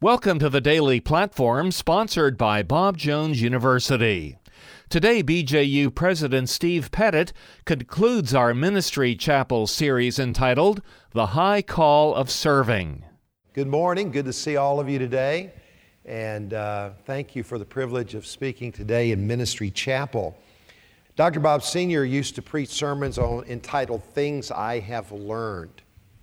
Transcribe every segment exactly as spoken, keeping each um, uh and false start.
Welcome to the Daily Platform, sponsored by Bob Jones University. Today, B J U President Steve Pettit concludes our Ministry Chapel series entitled The High Call of Serving. Good morning. Good to see all of you today. And uh, thank you for the privilege of speaking today in Ministry Chapel. Doctor Bob Senior used to preach sermons on entitled Things I Have Learned.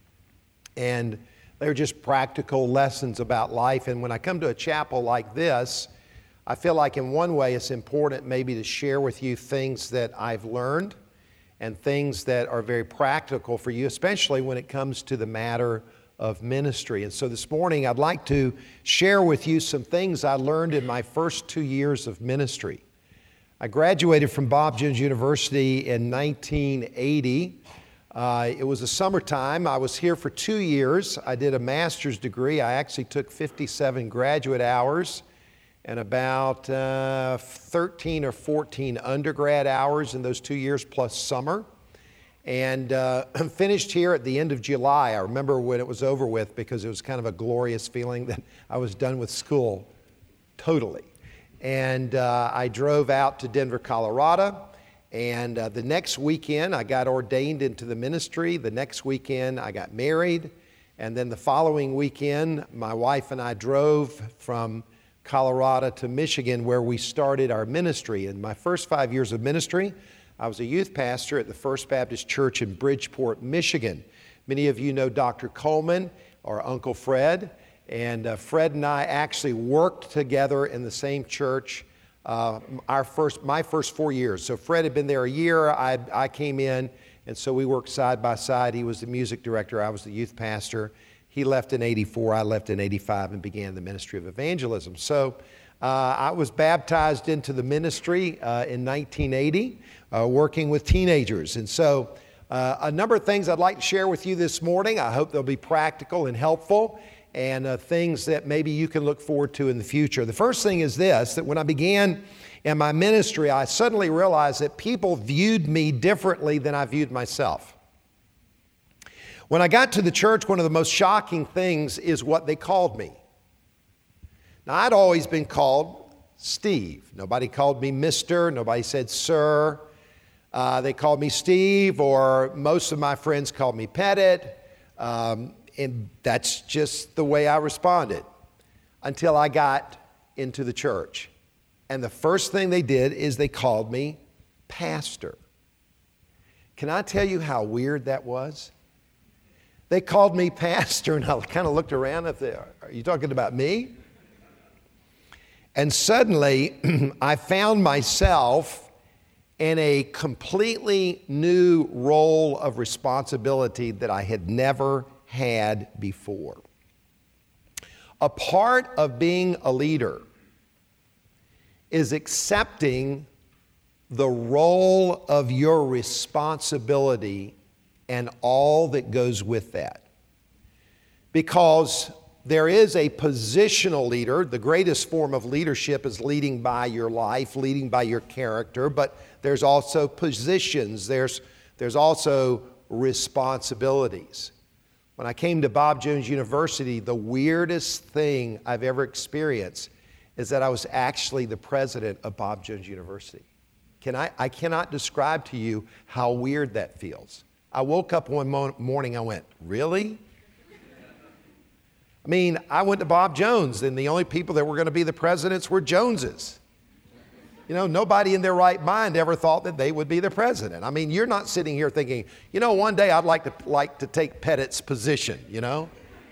And they're just practical lessons about life. And when I come to a chapel like this, I feel like in one way it's important maybe to share with you things that I've learned and things that are very practical for you, especially when it comes to the matter of ministry. And so this morning I'd like to share with you some things I learned in my first two years of ministry. I graduated from Bob Jones University in nineteen eighty. Uh, it was the summertime. I was here for two years. I did a master's degree. I actually took fifty-seven graduate hours and about uh, thirteen or fourteen undergrad hours in those two years plus summer. And uh, finished here at the end of July. I remember when it was over with because it was kind of a glorious feeling that I was done with school totally. And uh, I drove out to Denver, Colorado. And uh, the next weekend, I got ordained into the ministry. The next weekend, I got married. And then the following weekend, my wife and I drove from Colorado to Michigan, where we started our ministry. In my first five years of ministry, I was a youth pastor at the First Baptist Church in Bridgeport, Michigan. Many of you know Doctor Coleman or Uncle Fred. And uh, Fred and I actually worked together in the same church Uh, our first, my first four years. So Fred had been there a year, I, I came in, and so we worked side by side. He was the music director, I was the youth pastor. He left in eighty-four, I left in eighty-five and began the ministry of evangelism. So uh, I was baptized into the ministry uh, in nineteen eighty, uh, working with teenagers. And so uh, a number of things I'd like to share with you this morning. I hope they'll be practical and helpful, and uh, things that maybe you can look forward to in the future. The first thing is this, that when I began in my ministry, I suddenly realized that people viewed me differently than I viewed myself. When I got to the church, one of the most shocking things is what they called me. Now, I'd always been called Steve. Nobody called me Mister, nobody said Sir. Uh, they called me Steve, or most of my friends called me Pettit. Um, And that's just the way I responded until I got into the church. And the first thing they did is they called me pastor. Can I tell you how weird that was? They called me pastor, and I kind of looked around at there. Are you talking about me? And suddenly I found myself in a completely new role of responsibility that I had never had before. A part of being a leader is accepting the role of your responsibility and all that goes with that. Because there is a positional leader. The greatest form of leadership is leading by your life, leading by your character, but there's also positions, there's, there's also responsibilities. When I came to Bob Jones University, the weirdest thing I've ever experienced is that I was actually the president of Bob Jones University. Can I, I cannot describe to you how weird that feels. I woke up one mo- morning, I went, really? I mean, I went to Bob Jones, and the only people that were going to be the presidents were Joneses. You know, nobody in their right mind ever thought that they would be the president. I mean, you're not sitting here thinking, you know, one day I'd like to like to take Pettit's position, you know?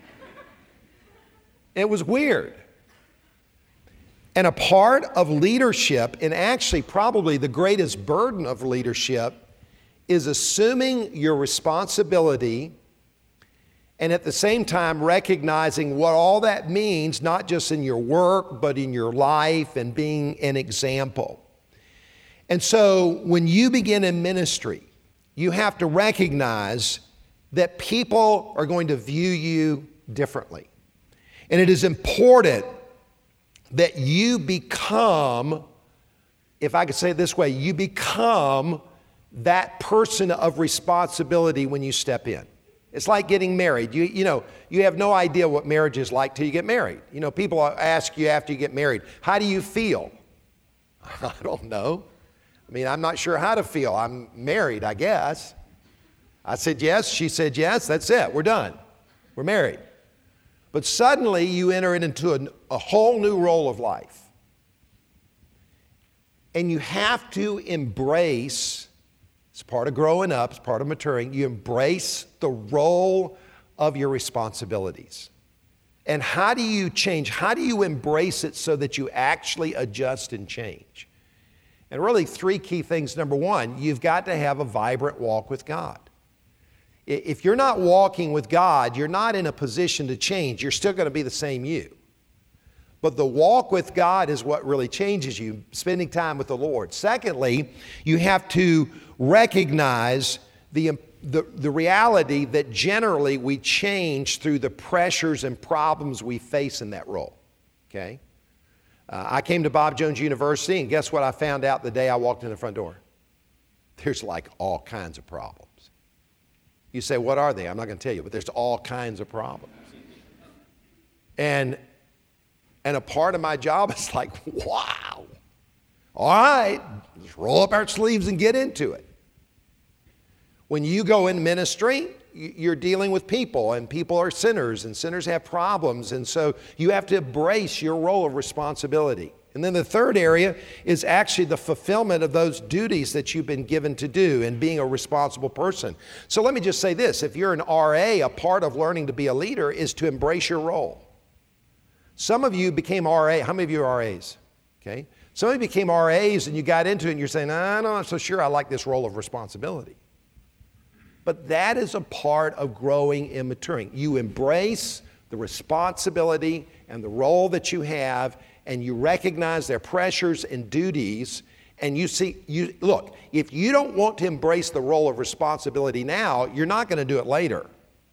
It was weird. And a part of leadership, and actually probably the greatest burden of leadership, is assuming your responsibility and at the same time recognizing what all that means, not just in your work, but in your life, and being an example. And so when you begin in ministry, you have to recognize that people are going to view you differently. And it is important that you become, if I could say it this way, you become that person of responsibility when you step in. It's like getting married. You, you know, you have no idea what marriage is like till you get married. You know, people ask you after you get married, how do you feel? I don't know. I mean, I'm not sure how to feel. I'm married, I guess. I said yes. She said yes. That's it. We're done. We're married. But suddenly you enter into a, a whole new role of life. And you have to embrace, it's part of growing up, it's part of maturing, you embrace the role of your responsibilities. And how do you change? How do you embrace it so that you actually adjust and change? And really three key things. Number one, you've got to have a vibrant walk with God. If you're not walking with God, you're not in a position to change. You're still going to be the same you. But the walk with God is what really changes you, spending time with the Lord. Secondly, you have to recognize the, the, the reality that generally we change through the pressures and problems we face in that role, okay? Uh, I came to Bob Jones University, and guess what I found out the day I walked in the front door? There's like all kinds of problems. You say, what are they? I'm not going to tell you, but there's all kinds of problems. And And a part of my job is like, wow, all right, let's roll up our sleeves and get into it. When you go in ministry, you're dealing with people, and people are sinners, and sinners have problems, and so you have to embrace your role of responsibility. And then the third area is actually the fulfillment of those duties that you've been given to do and being a responsible person. So let me just say this, if you're an R A, a part of learning to be a leader is to embrace your role. Some of you became R A. How many of you are R As? Okay. Some of you became R As and you got into it and you're saying, I'm not so sure I like this role of responsibility. But that is a part of growing and maturing. You embrace the responsibility and the role that you have, and you recognize their pressures and duties, and you see, you look, if you don't want to embrace the role of responsibility now, you're not going to do it later.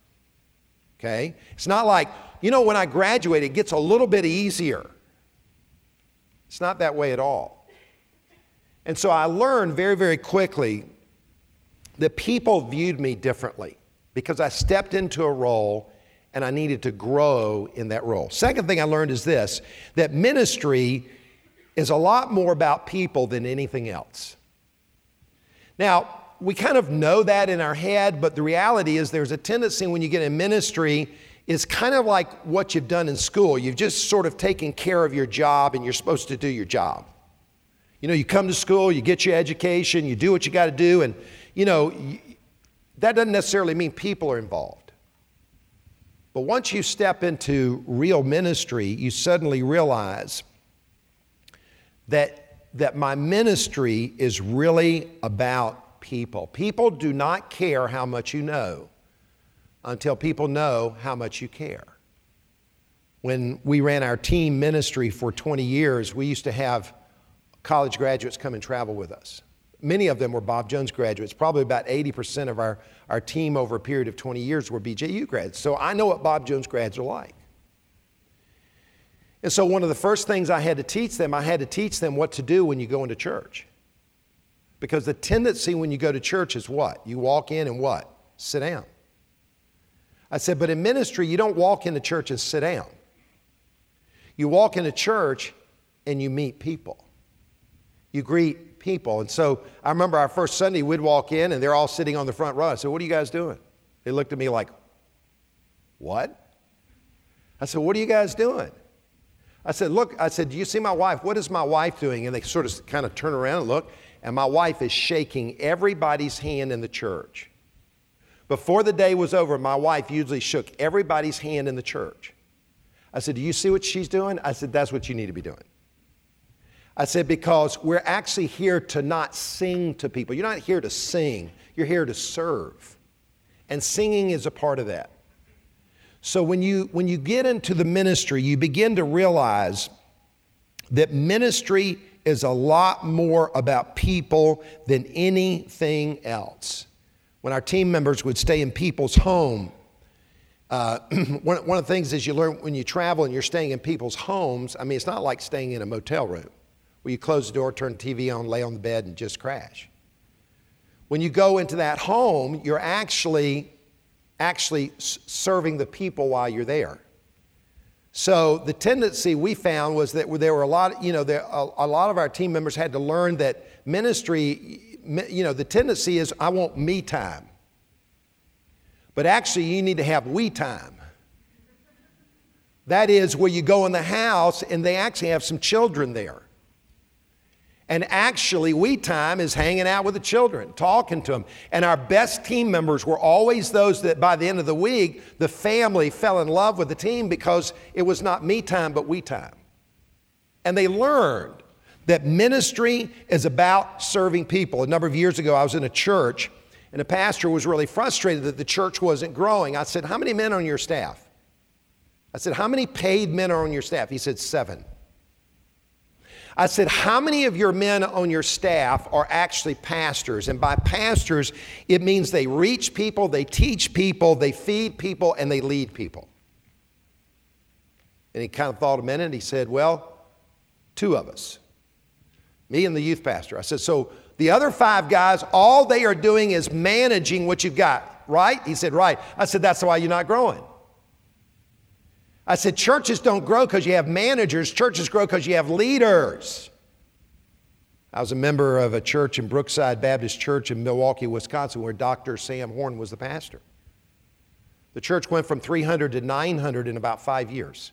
Okay? It's not like, you know, when I graduate, it gets a little bit easier. It's not that way at all. And so I learned very, very quickly that people viewed me differently because I stepped into a role and I needed to grow in that role. Second thing I learned is this, that ministry is a lot more about people than anything else. Now, we kind of know that in our head, but the reality is there's a tendency when you get in ministry, it's kind of like what you've done in school. You've just sort of taken care of your job and you're supposed to do your job. You know, you come to school, you get your education, you do what you got to do, and, you know, that doesn't necessarily mean people are involved. But once you step into real ministry, you suddenly realize that, that my ministry is really about people. People do not care how much you know until people know how much you care. When we ran our team ministry for twenty years, we used to have college graduates come and travel with us. Many of them were Bob Jones graduates. Probably about eighty percent of our, our team over a period of twenty years were B J U grads. So I know what Bob Jones grads are like. And so one of the first things I had to teach them, I had to teach them what to do when you go into church. Because the tendency when you go to church is what? You walk in and what? Sit down. I said, but in ministry, you don't walk into church and sit down. You walk into church and you meet people. You greet people. And so I remember our first Sunday, we'd walk in and they're all sitting on the front row. I said, what are you guys doing? They looked at me like, what? I said, what are you guys doing? I said, look, I said, do you see my wife? What is my wife doing? And they sort of kind of turn around and look, and my wife is shaking everybody's hand in the church. Before the day was over, my wife usually shook everybody's hand in the church. I said, do you see what she's doing? I said, that's what you need to be doing. I said, because we're actually here to not sing to people. You're not here to sing. You're here to serve. And singing is a part of that. So when you, when you get into the ministry, you begin to realize that ministry is a lot more about people than anything else. When our team members would stay in people's home, uh, one, one of the things is you learn when you travel and you're staying in people's homes, I mean, it's not like staying in a motel room where you close the door, turn the T V on, lay on the bed, and just crash. When you go into that home, you're actually actually s- serving the people while you're there. So the tendency we found was that there were a lot, you know, there, a, a lot of our team members had to learn that ministry, you know, the tendency is I want me time. But actually you need to have we time. That is where you go in the house and they actually have some children there. And actually, we time is hanging out with the children, talking to them. And our best team members were always those that by the end of the week, the family fell in love with the team because it was not me time, but we time. And they learned that ministry is about serving people. A number of years ago, I was in a church, and the pastor was really frustrated that the church wasn't growing. I said, how many men are on your staff? I said, how many paid men are on your staff? He said, seven. I said, how many of your men on your staff are actually pastors? And by pastors, it means they reach people, they teach people, they feed people, and they lead people. And he kind of thought a minute, and he said, well, two of us, me and the youth pastor. I said, so the other five guys, all they are doing is managing what you've got, right? He said, right. I said, that's why you're not growing. I said, churches don't grow because you have managers. Churches grow because you have leaders. I was a member of a church in Brookside Baptist Church in Milwaukee, Wisconsin, where Doctor Sam Horn was the pastor. The church went from three hundred to nine hundred in about five years.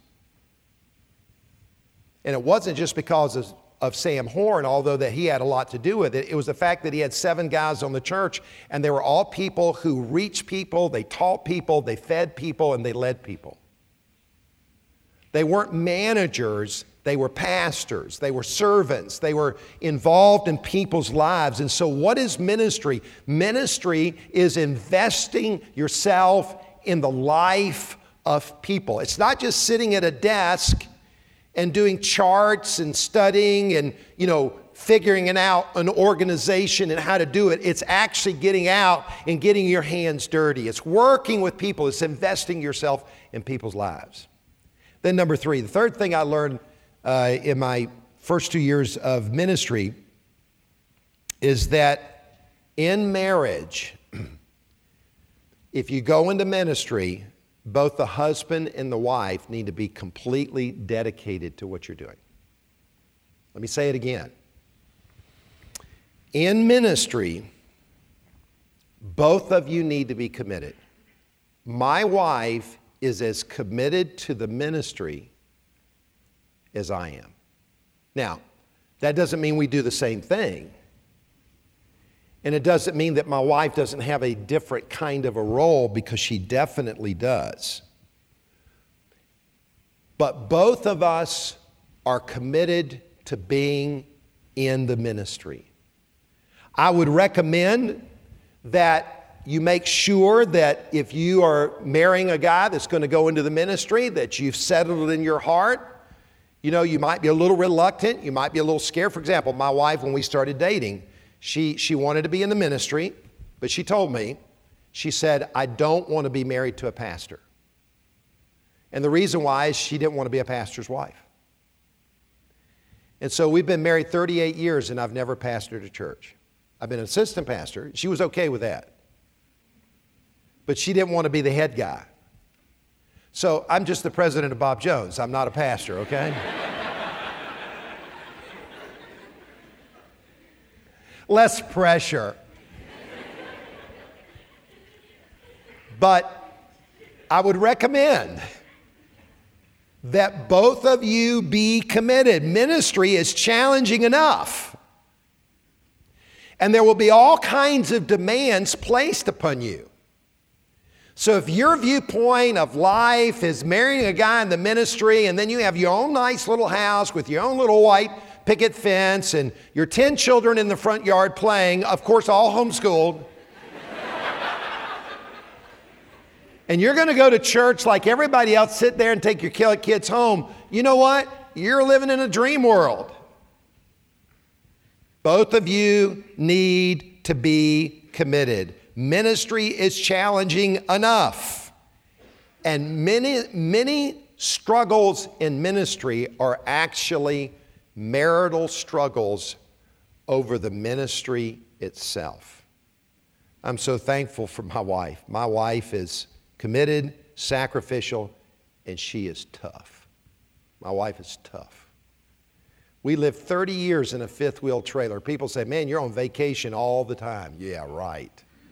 And it wasn't just because of, of Sam Horn, although that he had a lot to do with it. It was the fact that he had seven guys on the church, and they were all people who reached people, they taught people, they fed people, and they led people. They weren't managers, they were pastors, they were servants, they were involved in people's lives. And so what is ministry? Ministry is investing yourself in the life of people. It's not just sitting at a desk and doing charts and studying and, you know, figuring it out an organization and how to do it. It's actually getting out and getting your hands dirty. It's working with people. It's investing yourself in people's lives. Then number three, the third thing I learned uh, in my first two years of ministry is that in marriage, if you go into ministry, both the husband and the wife need to be completely dedicated to what you're doing. Let me say it again. In ministry, both of you need to be committed. My wife is as committed to the ministry as I am. Now, that doesn't mean we do the same thing. And it doesn't mean that my wife doesn't have a different kind of a role, because she definitely does. But both of us are committed to being in the ministry. I would recommend that you make sure that if you are marrying a guy that's going to go into the ministry, that you've settled it in your heart. You know, you might be a little reluctant. You might be a little scared. For example, my wife, when we started dating, she, she wanted to be in the ministry, but she told me, she said, I don't want to be married to a pastor. And the reason why is she didn't want to be a pastor's wife. And so we've been married thirty-eight years, and I've never pastored a church. I've been an assistant pastor. She was okay with that. But she didn't want to be the head guy. So I'm just the president of Bob Jones. I'm not a pastor, okay? Less pressure. But I would recommend that both of you be committed. Ministry is challenging enough. And there will be all kinds of demands placed upon you. So if your viewpoint of life is marrying a guy in the ministry, and then you have your own nice little house with your own little white picket fence and your ten children in the front yard playing, of course all homeschooled, and you're going to go to church like everybody else, sit there and take your kids home, you know what? You're living in a dream world. Both of you need to be committed. Ministry is challenging enough. And many, many struggles in ministry are actually marital struggles over the ministry itself. I'm so thankful for my wife. My wife is committed, sacrificial, and she is tough. My wife is tough. We lived thirty years in a fifth wheel trailer. People say, man, you're on vacation all the time. Yeah, right.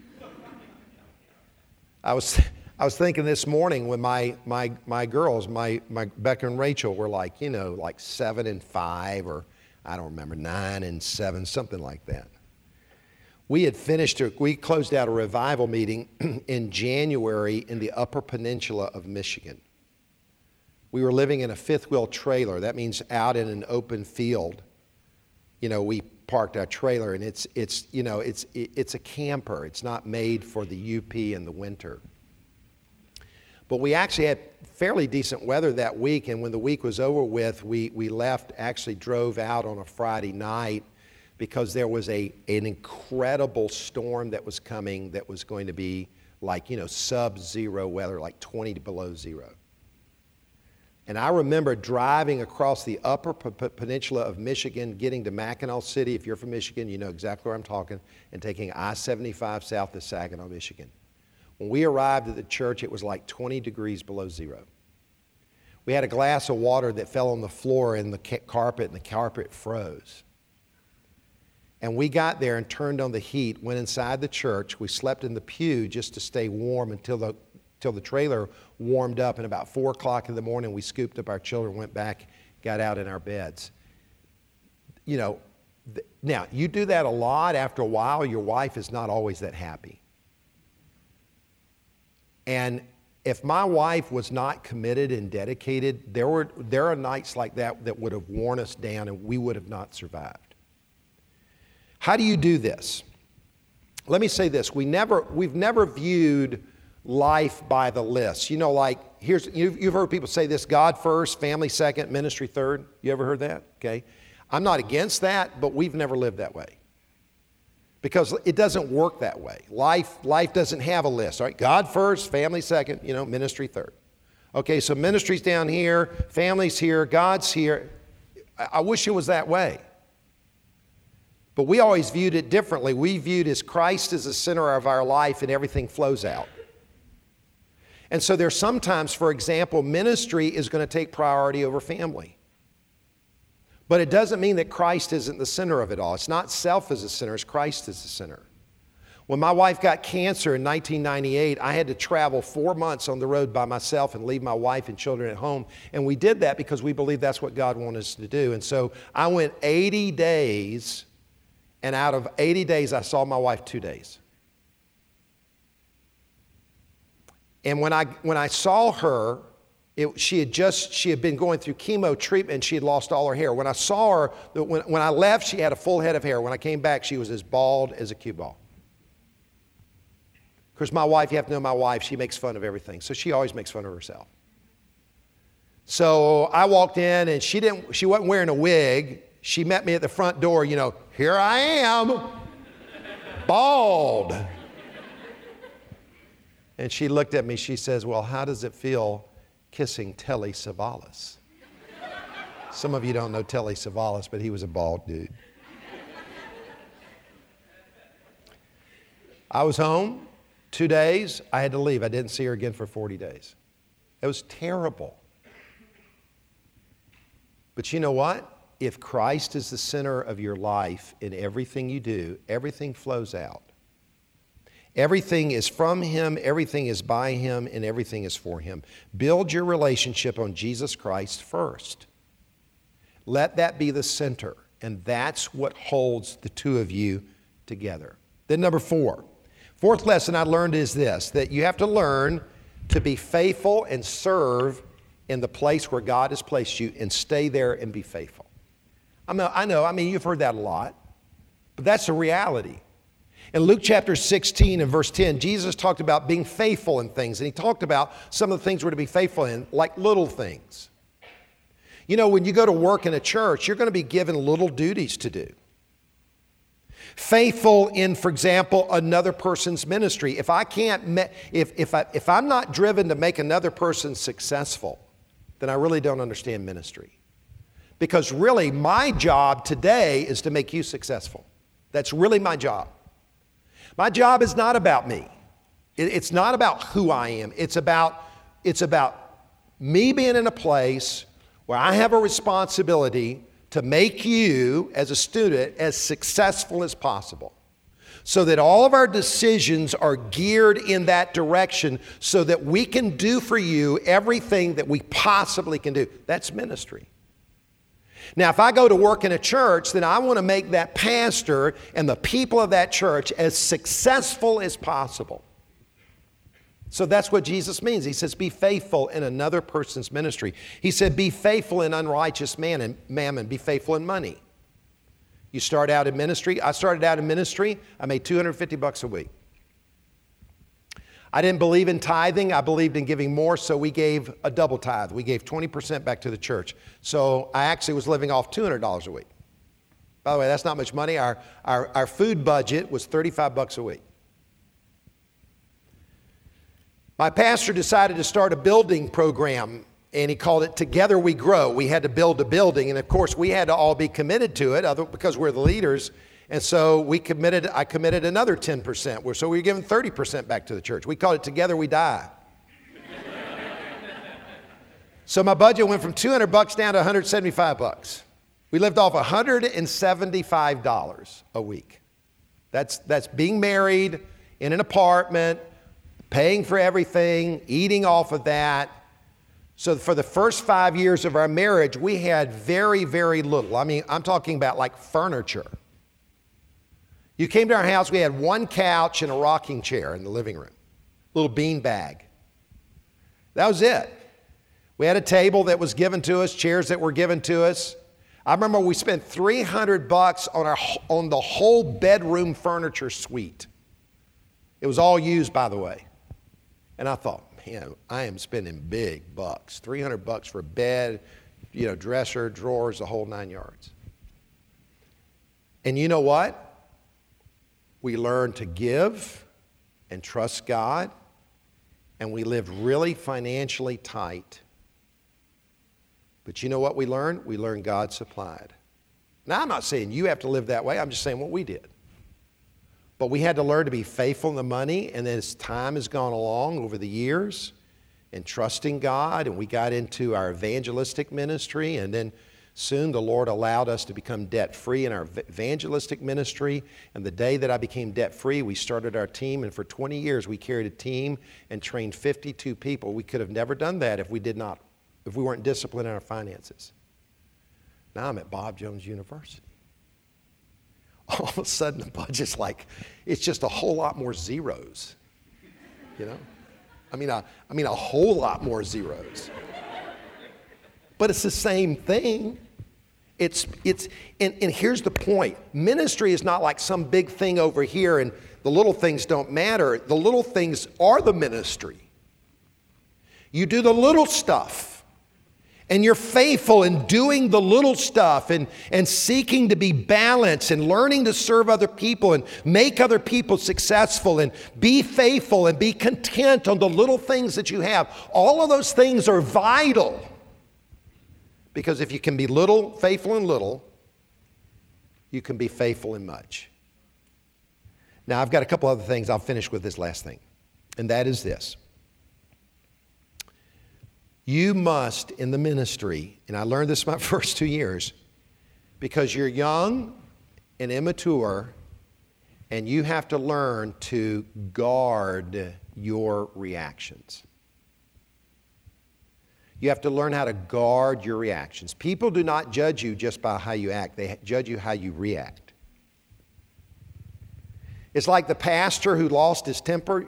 I was I was thinking this morning when my my my girls, my, my Becca and Rachel were like, you know, like seven and five, or I don't remember, nine and seven, something like that. We had finished, we closed out a revival meeting in January in the Upper Peninsula of Michigan. We were living in a fifth wheel trailer. That means out in an open field. You know, we parked our trailer, and it's it's you know it's it's a camper. It's not made for the U P in the winter. But we actually had fairly decent weather that week, and when the week was over with, we we left. Actually, drove out on a Friday night because there was a an incredible storm that was coming that was going to be like you know sub-zero weather, like twenty below zero. And I remember driving across the upper P- peninsula of Michigan, getting to Mackinac City. If you're from Michigan, you know exactly where I'm talking, and taking I seventy-five south to Saginaw, Michigan. When we arrived at the church, it was like twenty degrees below zero. We had a glass of water that fell on the floor in the ca- carpet, and the carpet froze. And we got there and turned on the heat, went inside the church. We slept in the pew just to stay warm until the till the trailer warmed up, and about four o'clock in the morning, we scooped up our children, went back, got out in our beds. You know, th- now, you do that a lot. After a while, your wife is not always that happy. And if my wife was not committed and dedicated, there were there are nights like that that would have worn us down, and we would have not survived. How do you do this? Let me say this. We never, we've never viewed life by the list. You know, like, here's, you've, you've heard people say this: God first, family second, ministry third. You ever heard that? Okay. I'm not against that, but we've never lived that way. Because it doesn't work that way. Life, life doesn't have a list, all right? God first, family second, you know, ministry third. Okay, so ministry's down here, family's here, God's here. I, I wish it was that way. But we always viewed it differently. We viewed as Christ as the center of our life, and everything flows out. And so there's sometimes, for example, ministry is going to take priority over family. But it doesn't mean that Christ isn't the center of it all. It's not self as the center, it's Christ as the center. When my wife got cancer in nineteen ninety-eight, I had to travel four months on the road by myself and leave my wife and children at home. And we did that because we believed that's what God wanted us to do. And so I went eighty days, and out of eighty days, I saw my wife two days. And when I when I saw her, it, she had just she had been going through chemo treatment, and she had lost all her hair. When I saw her, when, when I left, she had a full head of hair. When I came back, she was as bald as a cue ball. Of course, my wife, you have to know my wife, she makes fun of everything. So she always makes fun of herself. So I walked in, and she didn't she wasn't wearing a wig. She met me at the front door, you know, here I am, bald. And she looked at me, she says, well, how does it feel kissing Telly Savalas? Some of you don't know Telly Savalas, but he was a bald dude. I was home two days. I had to leave. I didn't see her again for forty days. It was terrible. But you know what? If Christ is the center of your life in everything you do, everything flows out. Everything is from Him, everything is by Him, and everything is for Him. Build your relationship on Jesus Christ first. Let that be the center, and that's what holds the two of you together. Then number four. Fourth lesson I learned is this, that you have to learn to be faithful and serve in the place where God has placed you, and stay there and be faithful. I know, I know, I mean, you've heard that a lot, but that's the reality. In Luke chapter sixteen and verse ten, Jesus talked about being faithful in things, and He talked about some of the things we're to be faithful in, like little things. You know, when you go to work in a church, you're going to be given little duties to do. Faithful in, for example, another person's ministry. If I can't, me- if, if, I, if I'm not driven to make another person successful, then I really don't understand ministry. Because really, my job today is to make you successful. That's really my job. My job is not about me. It, it's not about who I am. It's about, it's about me being in a place where I have a responsibility to make you, as a student, as successful as possible. So that all of our decisions are geared in that direction so that we can do for you everything that we possibly can do. That's ministry. Now, if I go to work in a church, then I want to make that pastor and the people of that church as successful as possible. So that's what Jesus means. He says, be faithful in another person's ministry. He said, be faithful in unrighteous man and mammon. Be faithful in money. You start out in ministry. I started out in ministry. I made two hundred fifty bucks a week. I didn't believe in tithing. I believed in giving more, so we gave a double tithe. We gave twenty percent back to the church. So I actually was living off two hundred dollars a week. By the way, that's not much money. Our, our, our food budget was thirty-five bucks a week. My pastor decided to start a building program, and he called it Together We Grow. We had to build a building, and of course, we had to all be committed to it other, because we're the leaders. And so we committed, I committed another ten percent. So we were giving thirty percent back to the church. We called it Together We Die. So my budget went from two hundred bucks down to one hundred seventy-five bucks. We lived off one hundred seventy-five dollars a week. That's, that's being married in an apartment, paying for everything, eating off of that. So for the first five years of our marriage, we had very, very little. I mean, I'm talking about like furniture. You came to our house, we had one couch and a rocking chair in the living room, little bean bag. That was it. We had a table that was given to us, chairs that were given to us. I remember we spent three hundred bucks on our on the whole bedroom furniture suite. It was all used, by the way. And I thought, man, I am spending big bucks. three hundred bucks for a bed, you know, dresser, drawers, the whole nine yards. And you know what? We learned to give and trust God, and we lived really financially tight. But you know what we learned? We learned God supplied. Now, I'm not saying you have to live that way. I'm just saying what we did. But we had to learn to be faithful in the money, and as time has gone along over the years, and trusting God, and we got into our evangelistic ministry, and then soon the Lord allowed us to become debt-free in our evangelistic ministry. And the day that I became debt-free, we started our team, and for twenty years we carried a team and trained fifty-two people. We could have never done that if we did not, if we weren't disciplined in our finances. Now I'm at Bob Jones University. All of a sudden the budget's like, it's just a whole lot more zeros, you know? I mean, a, I mean a whole lot more zeros. But it's the same thing. It's, it's, and, and here's the point. Ministry is not like some big thing over here and the little things don't matter. The little things are the ministry. You do the little stuff. And you're faithful in doing the little stuff and, and seeking to be balanced and learning to serve other people and make other people successful and be faithful and be content on the little things that you have. All of those things are vital. Because if you can be little, faithful in little, you can be faithful in much. Now, I've got a couple other things. I'll finish with this last thing. And that is this. You must, in the ministry, and I learned this my first two years, because you're young and immature, and you have to learn to guard your reactions. You have to learn how to guard your reactions. People do not judge you just by how you act. They judge you how you react. It's like the pastor who lost his temper.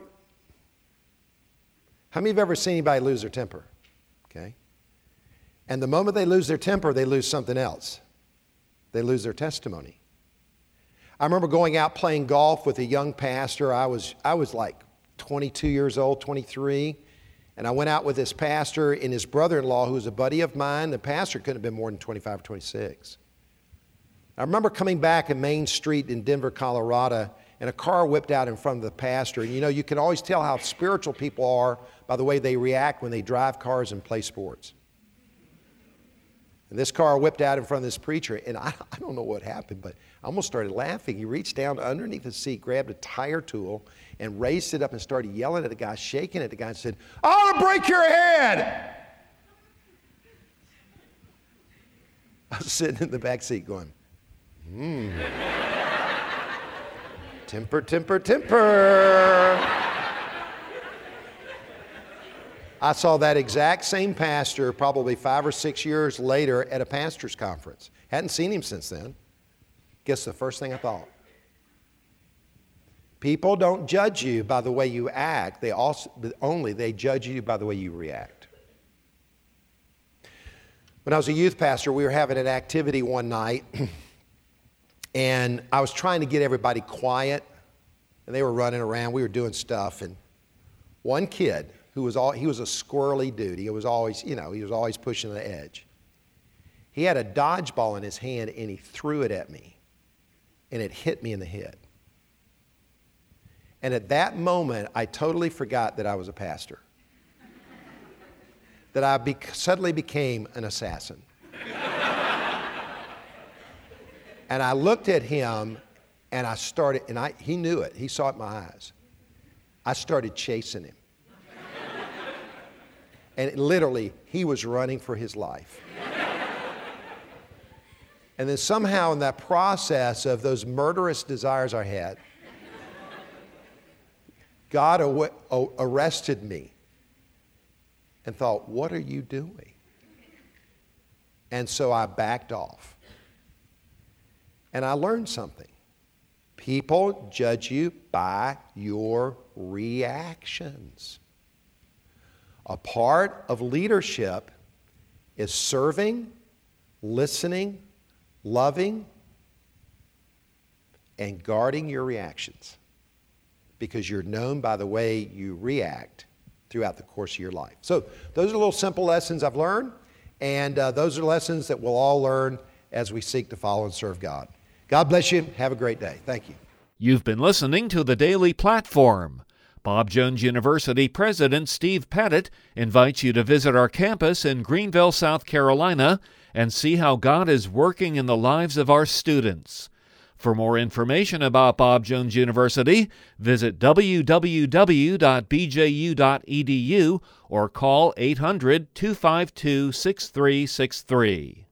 How many of you have ever seen anybody lose their temper? Okay? And the moment they lose their temper, they lose something else. They lose their testimony. I remember going out playing golf with a young pastor. I was, I was like twenty-two years old, twenty-three. And I went out with this pastor and his brother-in-law, who was a buddy of mine. The pastor couldn't have been more than twenty-five or twenty-six. I remember coming back in Main Street in Denver, Colorado, and a car whipped out in front of the pastor. And you know, you can always tell how spiritual people are by the way they react when they drive cars and play sports. And this car whipped out in front of this preacher, and I, I don't know what happened, but I almost started laughing. He reached down underneath the seat, grabbed a tire tool, and raised it up and started yelling at the guy, shaking at the guy, and said, "I want to break your head!" I was sitting in the back seat going, hmm. Temper, temper, temper. I saw that exact same pastor probably five or six years later at a pastor's conference. Hadn't seen him since then. Guess the first thing I thought? People don't judge you by the way you act. They also, only they judge you by the way you react. When I was a youth pastor, we were having an activity one night, and I was trying to get everybody quiet, and they were running around. We were doing stuff, and one kid who was all, he was a squirrely dude. He was always, you know, he was always pushing the edge. He had a dodgeball in his hand, and he threw it at me, and it hit me in the head. And at that moment, I totally forgot that I was a pastor. That I be- suddenly became an assassin. And I looked at him, and I started, and I, he knew it. He saw it in my eyes. I started chasing him. And literally, he was running for his life. And then somehow in that process of those murderous desires I had, God aw- aw- arrested me and thought, what are you doing? And so I backed off. And I learned something. People judge you by your reactions. A part of leadership is serving, listening, loving, and guarding your reactions, because you're known by the way you react throughout the course of your life. So those are little simple lessons I've learned, and uh, those are lessons that we'll all learn as we seek to follow and serve God. God bless you. Have a great day. Thank you. You've been listening to The Daily Platform. Bob Jones University President Steve Pettit invites you to visit our campus in Greenville, South Carolina, and see how God is working in the lives of our students. For more information about Bob Jones University, visit w w w dot b j u dot e d u or call eight hundred, two five two, six three six three.